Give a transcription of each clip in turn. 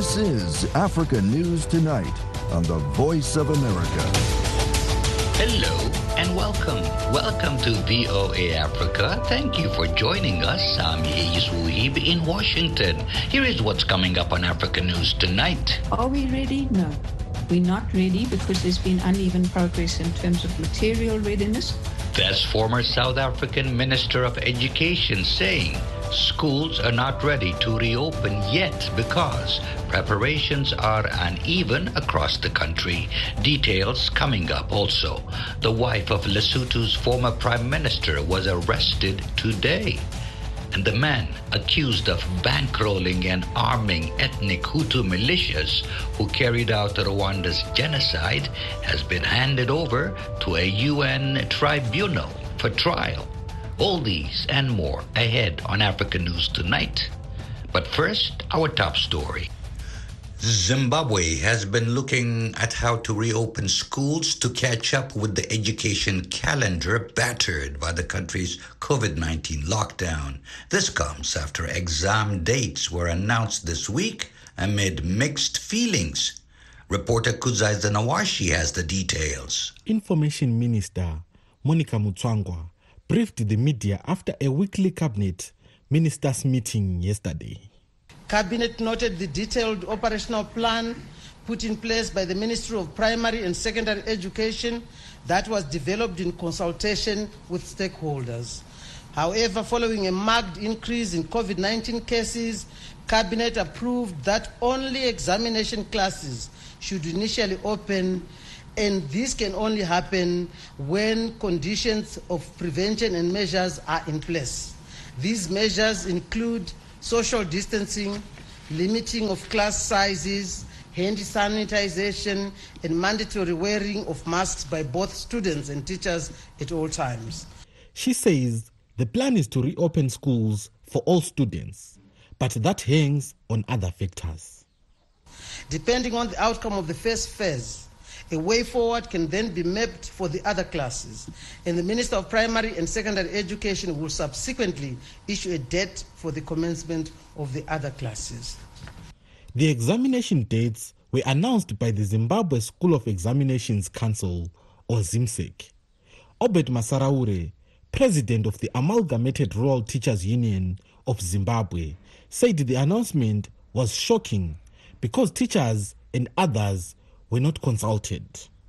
This is Africa News Tonight on the Voice of America. Hello and welcome. Welcome to VOA Africa. Thank you for joining us. I'm Yeis Wuhib in Washington. Here is what's coming up on Africa News Tonight. Are we ready? No. We're not ready because there's been uneven progress in terms of material readiness. That's former South African Minister of Education saying schools are not ready to reopen yet because preparations are uneven across the country. Details coming up also. The wife of Lesotho's former prime minister was arrested today. And the man accused of bankrolling and arming ethnic Hutu militias who carried out Rwanda's genocide has been handed over to a UN tribunal for trial. All these and more ahead on Africa News Tonight. But first, our top story. Zimbabwe has been looking at how to reopen schools to catch up with the education calendar battered by the country's COVID-19 lockdown. This comes after exam dates were announced this week amid mixed feelings. Reporter Kuzai Zanawashi has the details. Information Minister Monica Mutswangwa briefed the media after a weekly cabinet ministers meeting yesterday. Cabinet noted the detailed operational plan put in place by the Ministry of Primary and Secondary Education that was developed in consultation with stakeholders. However, following a marked increase in COVID-19 cases, Cabinet approved that only examination classes should initially open, and this can only happen when conditions of prevention and measures are in place. These measures include social distancing, limiting of class sizes, hand sanitization, and mandatory wearing of masks by both students and teachers at all times. She says the plan is to reopen schools for all students, but that hangs on other factors. Depending on the outcome of the first phase, a way forward can then be mapped for the other classes, and the Minister of Primary and Secondary Education will subsequently issue a date for the commencement of the other classes. The examination dates were announced by the Zimbabwe School of Examinations Council, or ZIMSEC. Obed Masaraure, president of the Amalgamated Rural Teachers Union of Zimbabwe, said the announcement was shocking because teachers and others were not consulted.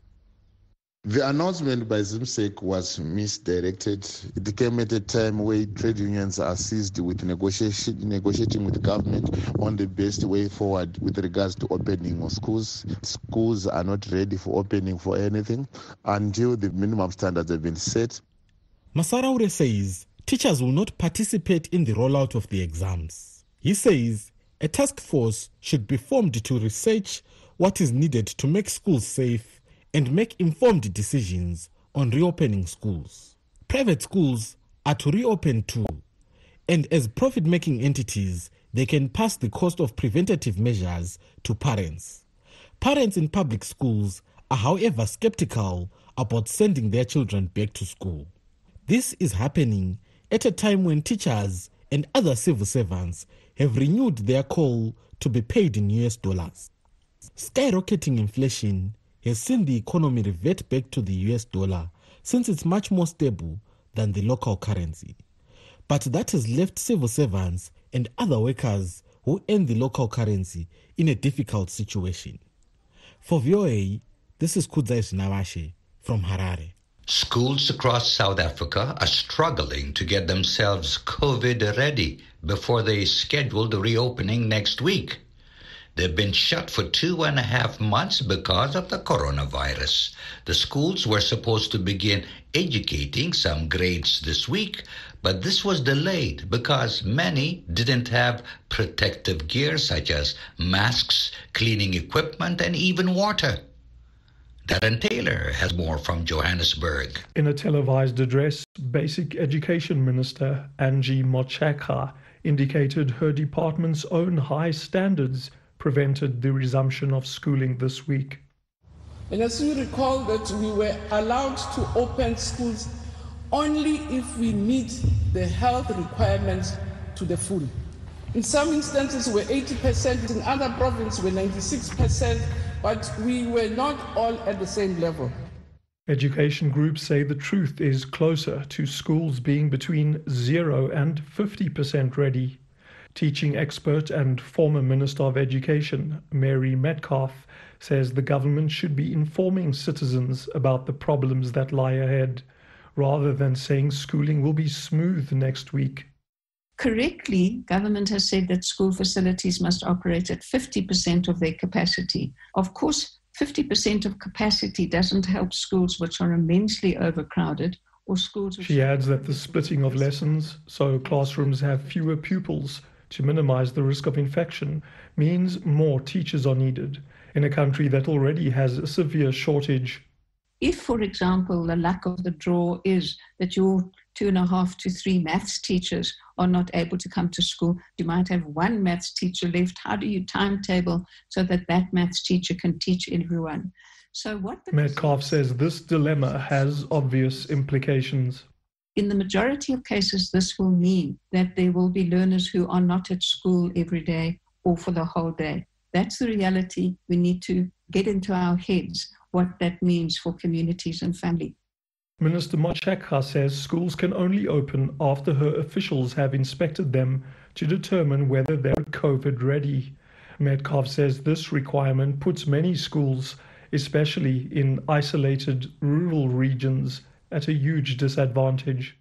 The announcement by ZIMSEC was misdirected. It came at a time where trade unions are seized with negotiating with government on the best way forward with regards to opening of schools. Schools are not ready for opening for anything until the minimum standards have been set. Masaraure says teachers will not participate in the rollout of the exams. He says a task force should be formed to research what is needed to make schools safe and make informed decisions on reopening schools. Private schools are to reopen too, and as profit-making entities, they can pass the cost of preventative measures to parents. Parents in public schools are, however, skeptical about sending their children back to school. This is happening at a time when teachers and other civil servants have renewed their call to be paid in US dollars. Skyrocketing inflation has seen the economy revert back to the US dollar since it's much more stable than the local currency. But that has left civil servants and other workers who earn the local currency in a difficult situation. For VOA, this is Kudzai Shinawashe from Harare. Schools across South Africa are struggling to get themselves COVID ready before they schedule the reopening next week. They've been shut for 2.5 months because of the coronavirus. The schools were supposed to begin educating some grades this week, but this was delayed because many didn't have protective gear such as masks, cleaning equipment, and even water. Darren Taylor has more from Johannesburg. In a televised address, Basic Education Minister Angie Motshekga indicated her department's own high standards prevented the resumption of schooling this week. And as you recall that we were allowed to open schools only if we meet the health requirements to the full. In some instances, we're 80%, in other provinces, we're 96%, but we were not all at the same level. Education groups say the truth is closer to schools being between 0 and 50% ready. Teaching expert and former Minister of Education, Mary Metcalfe, says the government should be informing citizens about the problems that lie ahead, rather than saying schooling will be smooth next week. Correctly, government has said that school facilities must operate at 50% of their capacity. Of course, 50% of capacity doesn't help schools which are immensely overcrowded or schools which... She adds that the splitting of lessons, so classrooms have fewer pupils to minimize the risk of infection, means more teachers are needed in a country that already has a severe shortage. If, for example, the luck of the draw is that your 2.5 to 3 maths teachers are not able to come to school, you might have one maths teacher left. How do you timetable so that that maths teacher can teach everyone? So what Metcalfe says this dilemma has obvious implications. In the majority of cases, this will mean that there will be learners who are not at school every day or for the whole day. That's the reality. We need to get into our heads what that means for communities and family. Minister Motshekga says schools can only open after her officials have inspected them to determine whether they're COVID ready. Metcalfe says this requirement puts many schools, especially in isolated rural regions, at a huge disadvantage.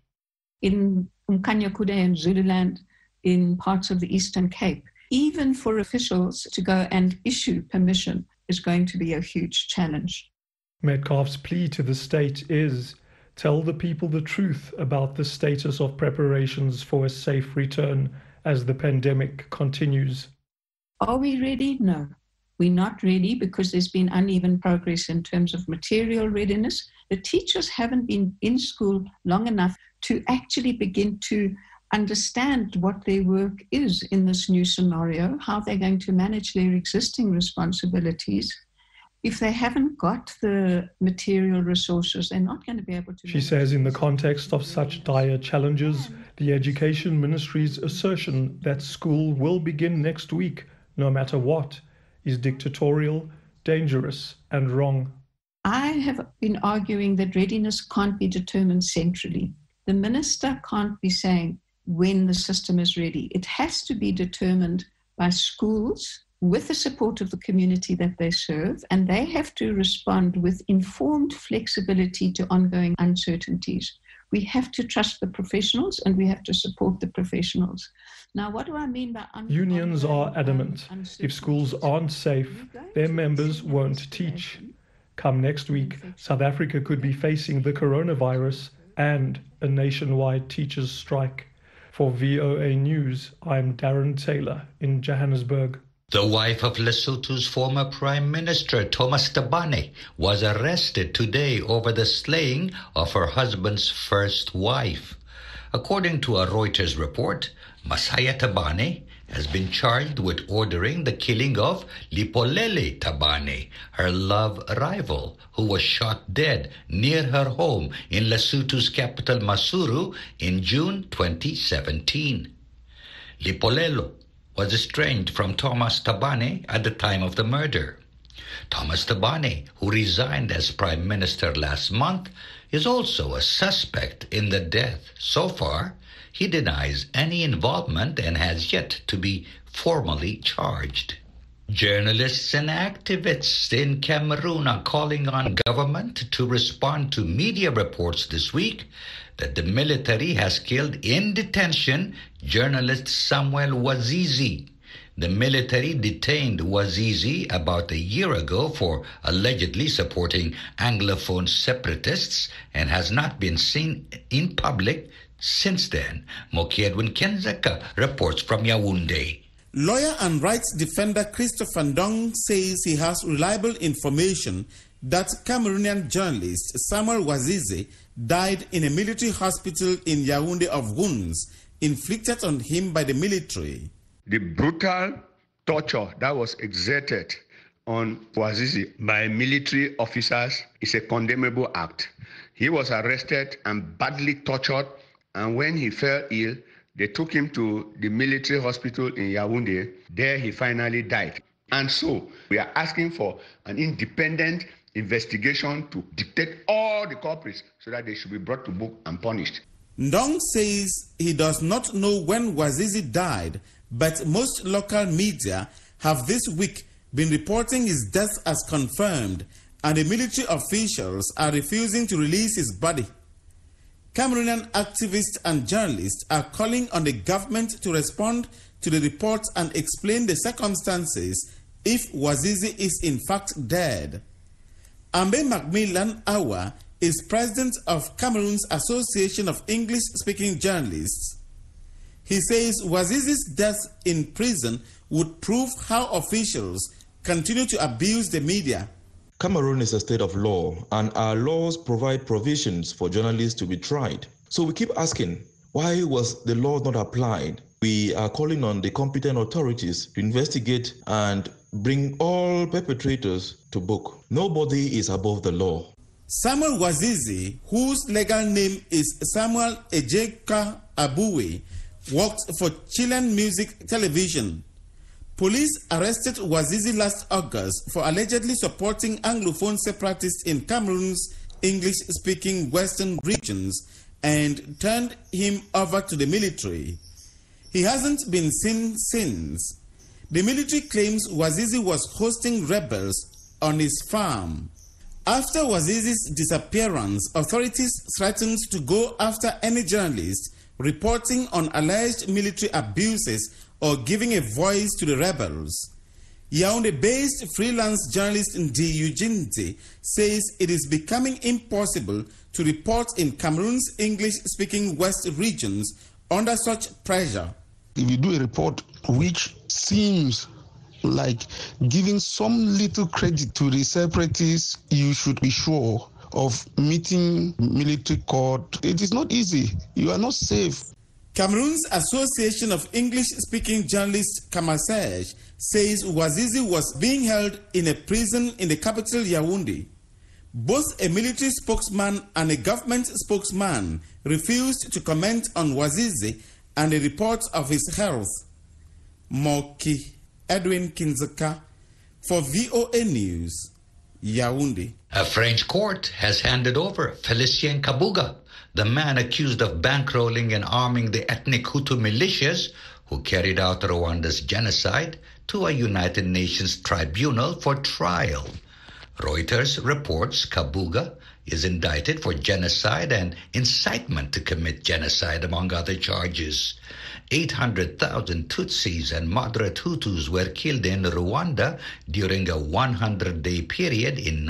In Umkhanyakude and Zululand, in parts of the Eastern Cape, even for officials to go and issue permission is going to be a huge challenge. Metcalfe's plea to the state is, tell the people the truth about the status of preparations for a safe return as the pandemic continues. Are we ready? No. We're not ready because there's been uneven progress in terms of material readiness. The teachers haven't been in school long enough to actually begin to understand what their work is in this new scenario, how they're going to manage their existing responsibilities. If they haven't got the material resources, they're not going to be able to... She says in the context of such dire challenges, the Education Ministry's assertion that school will begin next week, no matter what, is dictatorial, dangerous, and wrong. I have been arguing that readiness can't be determined centrally. The minister can't be saying when the system is ready. It has to be determined by schools with the support of the community that they serve, and they have to respond with informed flexibility to ongoing uncertainties. We have to trust the professionals and we have to support the professionals. Now, what do I mean by... Unions are adamant. If schools aren't safe, their members won't teach. Come next week, South Africa could be facing the coronavirus and a nationwide teachers' strike. For VOA News, I'm Darren Taylor in Johannesburg. The wife of Lesotho's former Prime Minister, Thomas Thabane, was arrested today over the slaying of her husband's first wife. According to a Reuters report, Masaya Thabane has been charged with ordering the killing of Lipolele Thabane, her love rival, who was shot dead near her home in Lesotho's capital Maseru in June 2017. Lipolelo was estranged from Thomas Thabane at the time of the murder. Thomas Thabane, who resigned as Prime Minister last month, is also a suspect in the death. So far, he denies any involvement and has yet to be formally charged. Journalists and activists in Cameroon are calling on government to respond to media reports this week that the military has killed in detention journalist Samuel Wazizi. The military detained Wazizi about a year ago for allegedly supporting Anglophone separatists and has not been seen in public since then. Moki Edwin Kenzeka reports from Yaoundé. Lawyer and rights defender Christopher Ndong says he has reliable information that Cameroonian journalist Samuel Wazizi died in a military hospital in Yaoundé of wounds inflicted on him by the military. The brutal torture that was exerted on Wazizi by military officers is a condemnable act. He was arrested and badly tortured, and when he fell ill, They took him to the military hospital in Yaoundé. There he finally died. And so we are asking for an independent investigation to detect all the culprits so that they should be brought to book and punished. Ndong says he does not know when Wazizi died, but most local media have this week been reporting his death as confirmed, and the military officials are refusing to release his body. Cameroonian activists and journalists are calling on the government to respond to the reports and explain the circumstances if Wazizi is in fact dead. Ambe Macmillan Awa is president of Cameroon's Association of English-Speaking Journalists. He says Wazizi's death in prison would prove how officials continue to abuse the media. Cameroon is a state of law, and our laws provide provisions for journalists to be tried. So we keep asking, why was the law not applied? We are calling on the competent authorities to investigate and bring all perpetrators to book. Nobody is above the law. Samuel Wazizi, whose legal name is Samuel Ejeka Abuwe, worked for Chilean Music Television. Police arrested Wazizi last August for allegedly supporting Anglophone separatists in Cameroon's English-speaking western regions and turned him over to the military. He hasn't been seen since. The military claims Wazizi was hosting rebels on his farm. After Wazizi's disappearance, authorities threatened to go after any journalist reporting on alleged military abuses or giving a voice to the rebels. Yaoundé-based freelance journalist Ndi Ujinte says it is becoming impossible to report in Cameroon's English-speaking West regions under such pressure. If you do a report which seems like giving some little credit to the separatists, you should be sure of meeting military court. It is not easy. You are not safe. Cameroon's Association of English-Speaking Journalists, Kamasej, says Wazizi was being held in a prison in the capital Yaoundé. Both a military spokesman and a government spokesman refused to comment on Wazizi and the reports of his health. Moki Edwin Kinzaka for VOA News, Yaoundé. A French court has handed over Félicien Kabuga, the man accused of bankrolling and arming the ethnic Hutu militias who carried out Rwanda's genocide, to a United Nations tribunal for trial. Reuters reports Kabuga is indicted for genocide and incitement to commit genocide, among other charges. 800,000 Tutsis and moderate Hutus were killed in Rwanda during a 100-day period in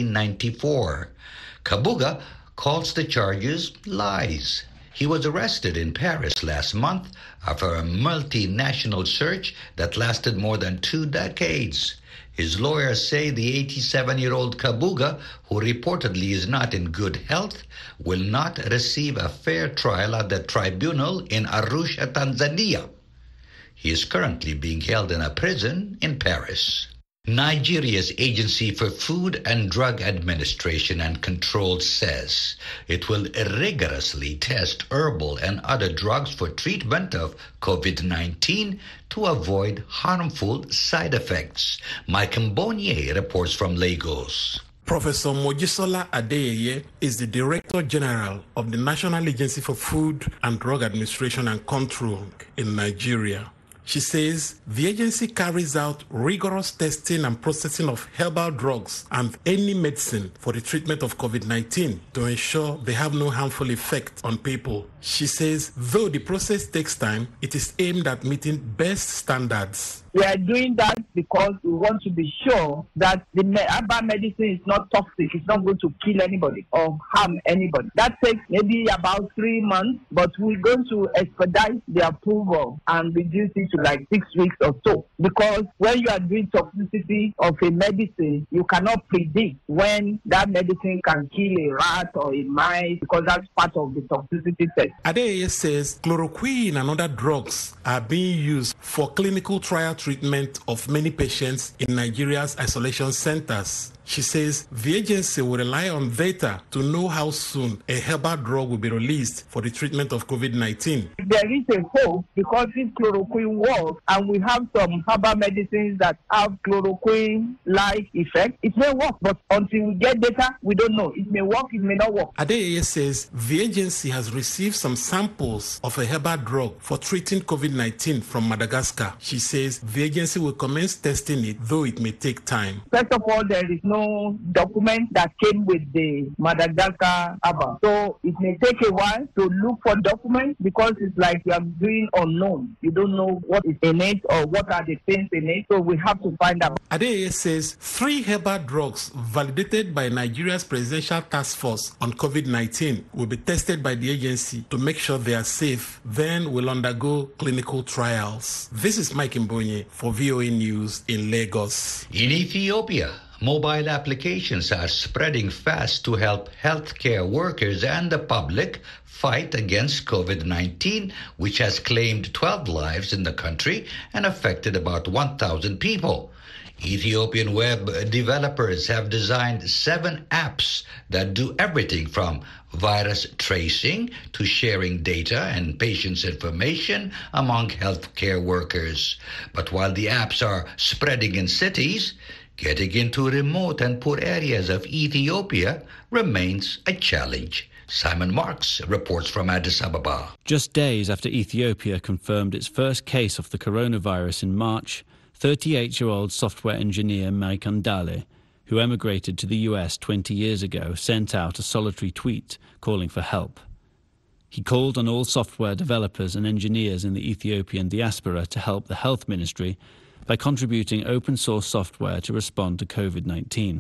1994. Kabuga calls the charges lies. He was arrested in Paris last month after a multinational search that lasted more than 2 decades. His lawyers say the 87-year-old Kabuga, who reportedly is not in good health, will not receive a fair trial at the tribunal in Arusha, Tanzania. He is currently being held in a prison in Paris. Nigeria's Agency for Food and Drug Administration and Control says it will rigorously test herbal and other drugs for treatment of COVID-19 to avoid harmful side effects. Mike Mbonye reports from Lagos. Professor Mojisola Adeyeye is the Director General of the National Agency for Food and Drug Administration and Control in Nigeria. She says the agency carries out rigorous testing and processing of herbal drugs and any medicine for the treatment of COVID-19 to ensure they have no harmful effect on people. She says though the process takes time, it is aimed at meeting best standards. We are doing that because we want to be sure that the herbal medicine is not toxic. It's not going to kill anybody or harm anybody. That takes maybe about 3 months, but we're going to expedite the approval and reduce it to like 6 weeks or so. Because when you are doing toxicity of a medicine, you cannot predict when that medicine can kill a rat or a mice, because that's part of the toxicity test. Adeyeye says chloroquine and other drugs are being used for clinical trial treatment of many patients in Nigeria's isolation centers. She says the agency will rely on data to know how soon a herbal drug will be released for the treatment of COVID-19. There is a hope because this chloroquine works and we have some herbal medicines that have chloroquine-like effect. It may work, but until we get data, we don't know. It may work, it may not work. Adeyeye says the agency has received some samples of a herbal drug for treating COVID-19 from Madagascar. She says the agency will commence testing it, though it may take time. First of all, there is no document that came with the Madagascar herbal. So it may take a while to look for documents because it's like you are doing unknown. You don't know what is in it or what are the things in it. So we have to find out. Adeyeye says 3 herbal drugs validated by Nigeria's Presidential Task Force on COVID-19 will be tested by the agency to make sure they are safe, then will undergo clinical trials. This is Mike Mbonye for VOA News in Lagos. In Ethiopia, mobile applications are spreading fast to help healthcare workers and the public fight against COVID-19, which has claimed 12 lives in the country and affected about 1,000 people. Ethiopian web developers have designed 7 apps that do everything from virus tracing to sharing data and patients' information among healthcare workers. But while the apps are spreading in cities, getting into remote and poor areas of Ethiopia remains a challenge. Simon Marks reports from Addis Ababa. Just days after Ethiopia confirmed its first case of the coronavirus in March, 38-year-old software engineer Mike Ndale, who emigrated to the US 20 years ago, sent out a solitary tweet calling for help. He called on all software developers and engineers in the Ethiopian diaspora to help the health ministry by contributing open-source software to respond to COVID-19.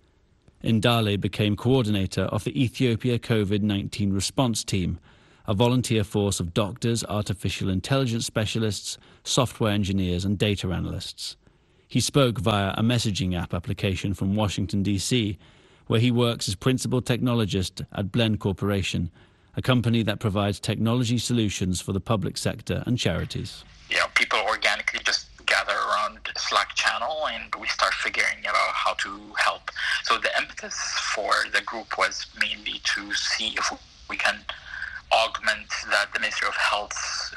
Ndale became coordinator of the Ethiopia COVID-19 response team, a volunteer force of doctors, artificial intelligence specialists, software engineers and data analysts. He spoke via a messaging app application from Washington, D.C., where he works as principal technologist at Blend Corporation, a company that provides technology solutions for the public sector and charities. People organically just gather around the Slack channel and we start figuring out how to help. So the impetus for the group was mainly to see if we can augment the Ministry of Health's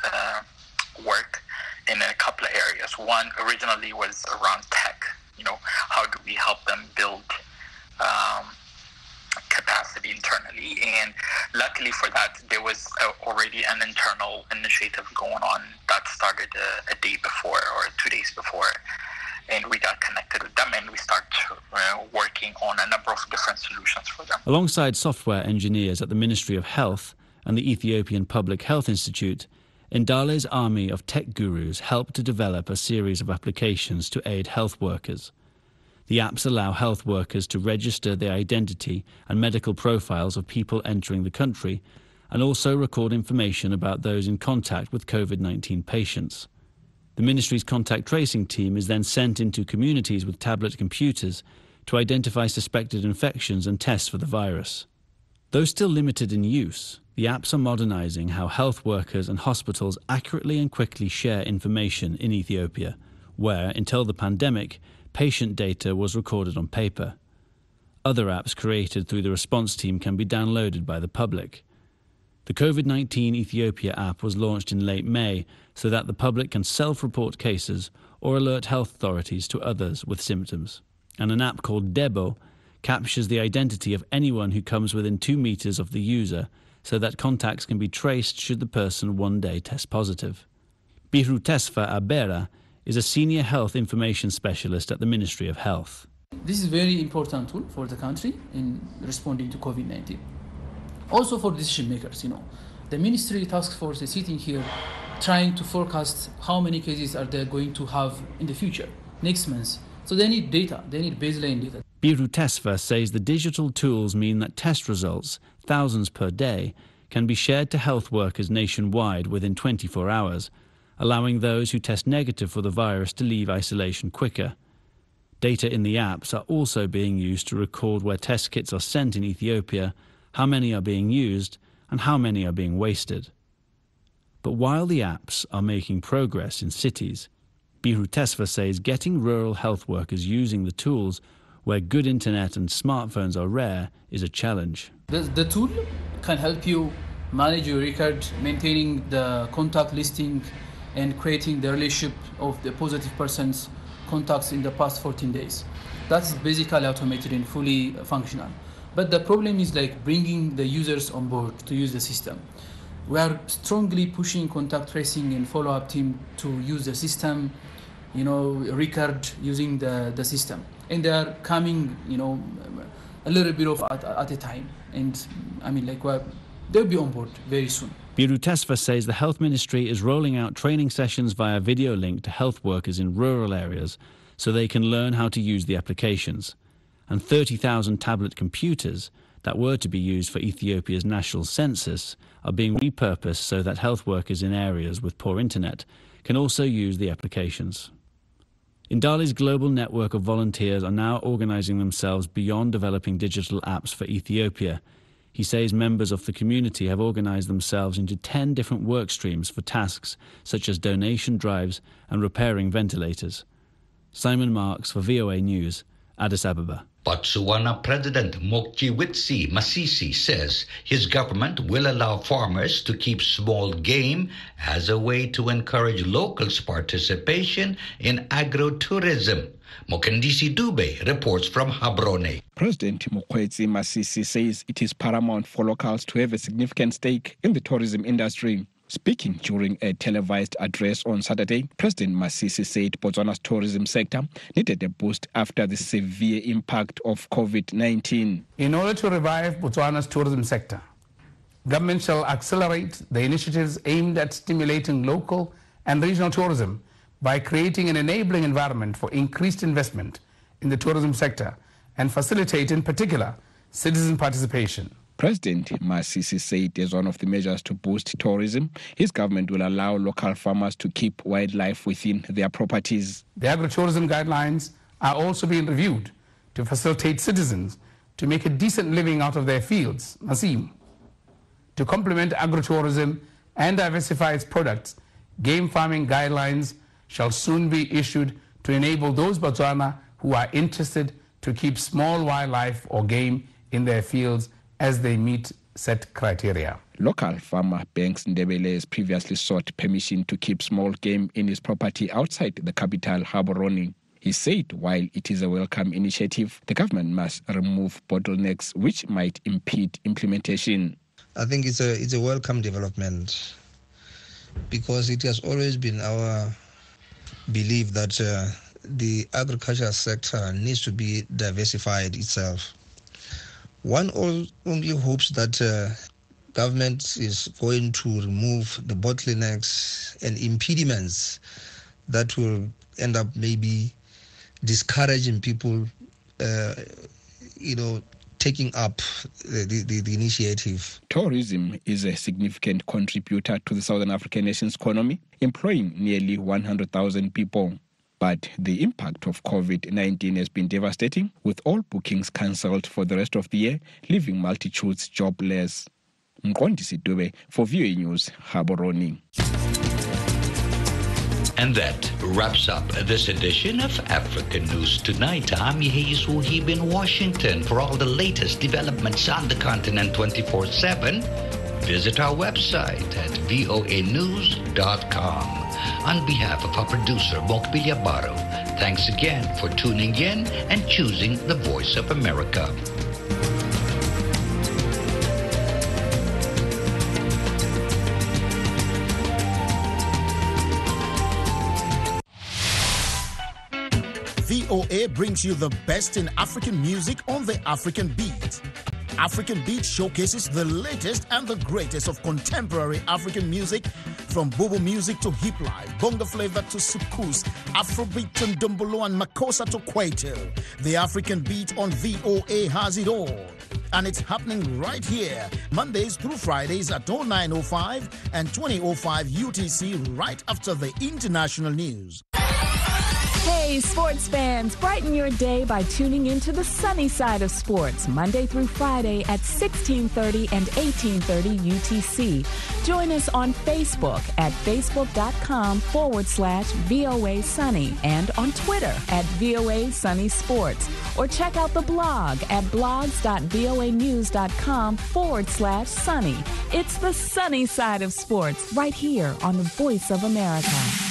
work in a couple of areas. One originally was around tech. How do we help them build capacity internally? And luckily for that, there was already an internal initiative going on that started a day before or 2 days before. And we got connected with them and we started working on a number of different solutions for them. Alongside software engineers at the Ministry of Health and the Ethiopian Public Health Institute, Ndale's army of tech gurus helped to develop a series of applications to aid health workers. The apps allow health workers to register their identity and medical profiles of people entering the country and also record information about those in contact with COVID-19 patients. The ministry's contact tracing team is then sent into communities with tablet computers to identify suspected infections and test for the virus. Though still limited in use, the apps are modernizing how health workers and hospitals accurately and quickly share information in Ethiopia, where, until the pandemic, patient data was recorded on paper. Other apps created through the response team can be downloaded by the public. The COVID-19 Ethiopia app was launched in late May so that the public can self-report cases or alert health authorities to others with symptoms. And an app called Debo captures the identity of anyone who comes within 2 meters of the user so that contacts can be traced should the person one day test positive. Biru Tesfa Abera is a senior health information specialist at the Ministry of Health. This is a very important tool for the country in responding to COVID-19. Also for decision makers, the ministry task force is sitting here trying to forecast how many cases are they going to have in the future, next month. So they need data, they need baseline data. Biru Tesfa says the digital tools mean that test results, thousands per day, can be shared to health workers nationwide within 24 hours, allowing those who test negative for the virus to leave isolation quicker. Data in the apps are also being used to record where test kits are sent in Ethiopia, how many are being used, and how many are being wasted. But while the apps are making progress in cities, Biru Tesfa says getting rural health workers using the tools where good internet and smartphones are rare, is a challenge. The tool can help you manage your record, maintaining the contact listing and creating the relationship of the positive person's contacts in the past 14 days. That's basically automated and fully functional. But the problem is like bringing the users on board to use the system. We are strongly pushing contact tracing and follow-up team to use the system, record using the system. And they are coming, a little bit of at a time. And they'll be on board very soon. Biru Tesfa says the Health Ministry is rolling out training sessions via video link to health workers in rural areas so they can learn how to use the applications. And 30,000 tablet computers that were to be used for Ethiopia's national census are being repurposed so that health workers in areas with poor internet can also use the applications. Indali's global network of volunteers are now organizing themselves beyond developing digital apps for Ethiopia. He says members of the community have organized themselves into 10 different work streams for tasks such as donation drives and repairing ventilators. Simon Marks for VOA News, Addis Ababa. Botswana President Mokgweetsi Masisi says his government will allow farmers to keep small game as a way to encourage locals' participation in agrotourism. Mokendisi Dube reports from Gaborone. President Mokgweetsi Masisi says it is paramount for locals to have a significant stake in the tourism industry. Speaking during a televised address on Saturday, President Masisi said Botswana's tourism sector needed a boost after the severe impact of COVID-19. In order to revive Botswana's tourism sector, government shall accelerate the initiatives aimed at stimulating local and regional tourism by creating an enabling environment for increased investment in the tourism sector and facilitate, in particular, citizen participation. President Masisi said as one of the measures to boost tourism, his government will allow local farmers to keep wildlife within their properties. The agrotourism guidelines are also being reviewed to facilitate citizens to make a decent living out of their fields. Nasim. To complement agrotourism and diversify its products, game farming guidelines shall soon be issued to enable those Botswana who are interested to keep small wildlife or game in their fields as they meet set criteria. Local farmer Banks Ndebele has previously sought permission to keep small game in his property outside the capital, Gaborone. He said while it is a welcome initiative, the government must remove bottlenecks which might impede implementation. I think it's a welcome development because it has always been our belief that the agricultural sector needs to be diversified itself. One only hopes that government is going to remove the bottlenecks and impediments that will end up maybe discouraging people, taking up the initiative. Tourism is a significant contributor to the Southern African nation's economy, employing nearly 100,000 people. But the impact of COVID-19 has been devastating, with all bookings cancelled for the rest of the year, leaving multitudes jobless. Mqondisi Dube for VOA News, Gaborone. And that wraps up this edition of African News Tonight. I'm Yehiz Wahib in Washington. For all the latest developments on the continent 24/7, visit our website at voanews.com. On behalf of our producer, Mokbilia Baro, thanks again for tuning in and choosing the Voice of America. VOA brings you the best in African music on the African Beat. African Beat showcases the latest and the greatest of contemporary African music, from Bobo music to hip life, bongo flavor to soukous, Afrobeat and Dumbolo and Makossa to Kwaito. The African Beat on VOA has it all. And it's happening right here, Mondays through Fridays at 09:05 and 20:05 UTC, right after the international news. Hey, sports fans, brighten your day by tuning into the sunny side of sports, Monday through Friday at 16:30 and 18:30 UTC. Join us on Facebook at facebook.com/VOA Sunny and on Twitter at VOA Sunny Sports. Or check out the blog at blogs.voanews.com/sunny. It's the sunny side of sports right here on the Voice of America.